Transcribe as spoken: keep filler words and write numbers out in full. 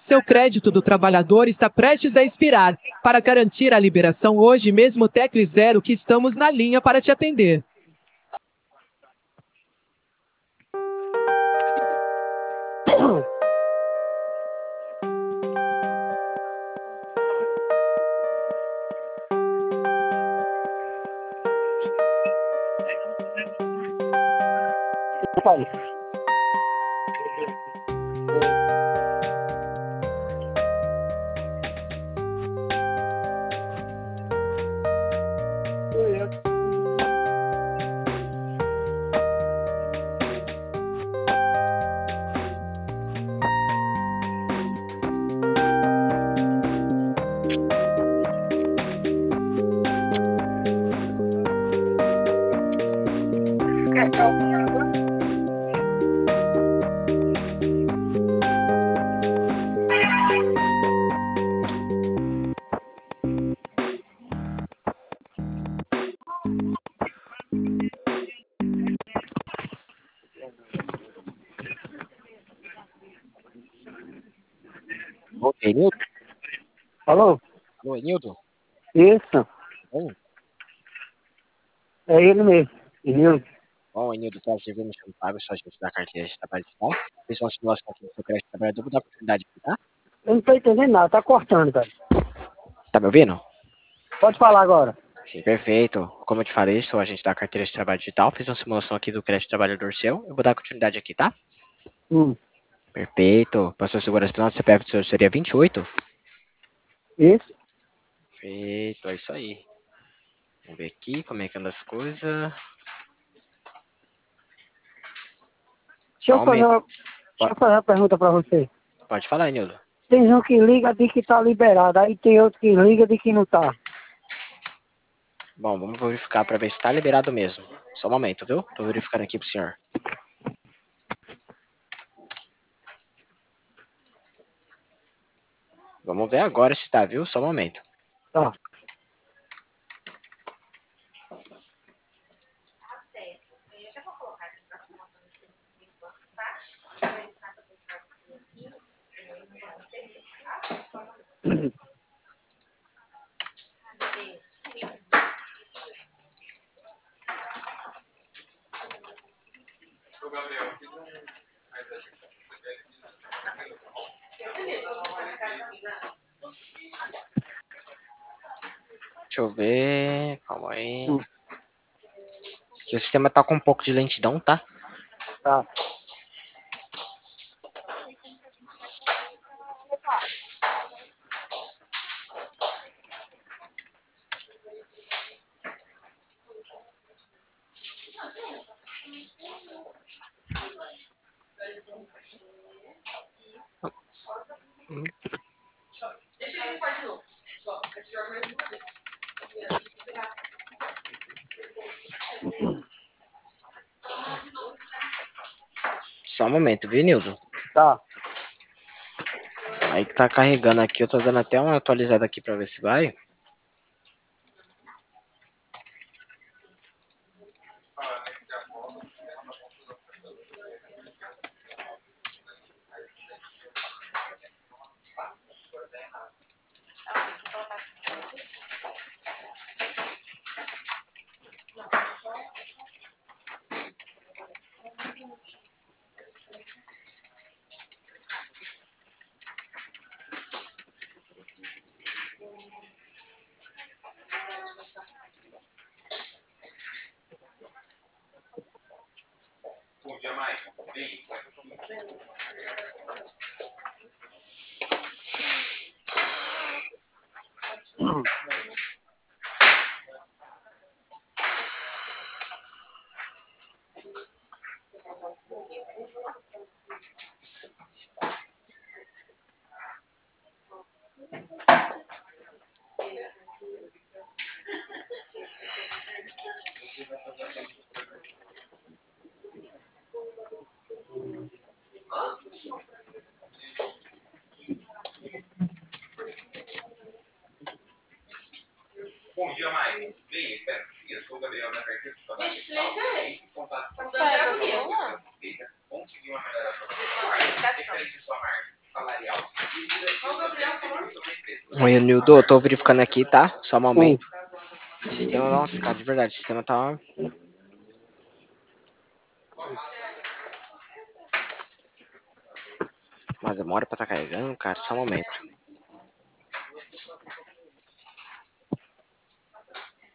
Seu crédito do trabalhador está prestes a expirar. Para garantir a liberação hoje mesmo, tecle zero que estamos na linha para te atender. Ô, Enilton? Alô? Alô, Enilton? Isso, Bom, é ele mesmo. Enilton. bom, Enilton, tá? Você viu me chamando Fábio, sou agente da carteira de trabalho digital. Fiz uma simulação aqui no seu crédito trabalhador, vou dar oportunidade aqui, tá? Eu não tô entendendo nada, tá cortando, cara. Tá me ouvindo? Pode falar agora. Sim, perfeito. Como eu te falei, sou agente da carteira de trabalho digital. Fiz uma simulação aqui do crédito trabalhador seu. Eu vou dar continuidade aqui, tá? Hum. Perfeito. Passou a segurança do nosso C P F do senhor seria vinte e oito? Isso. Perfeito, é isso aí. Vamos ver aqui como é que anda as coisas. Deixa Só eu um fazer momento. uma, deixa eu fazer uma pergunta pra você. Pode falar, Enilton. Tem um que liga de que tá liberado, aí tem outro que liga de que não tá. Bom, vamos verificar para ver se tá liberado mesmo. Só um momento, viu? Tô verificando aqui pro senhor. Vamos ver agora se tá, viu? Só um momento. Tá. Deixa eu ver. Calma aí. Hum. Que o sistema tá com um pouco de lentidão, tá? Tá. Hum. Só um momento, viu, Nildo? Tá. Aí que tá carregando aqui. Eu tô dando até uma atualizada aqui pra ver se vai. Bom dia, Maicon. Bem, espero que eu sou o Gabriel da carteira de trabalho. Esse contato com a consegui uma melhora para você. Referente à sua margem salarial Oi, Nildo, tô verificando aqui, tá? Só um momento. Sistema, nossa, cara, de verdade, o sistema tá... Mas demora pra tá carregando, cara, só um momento.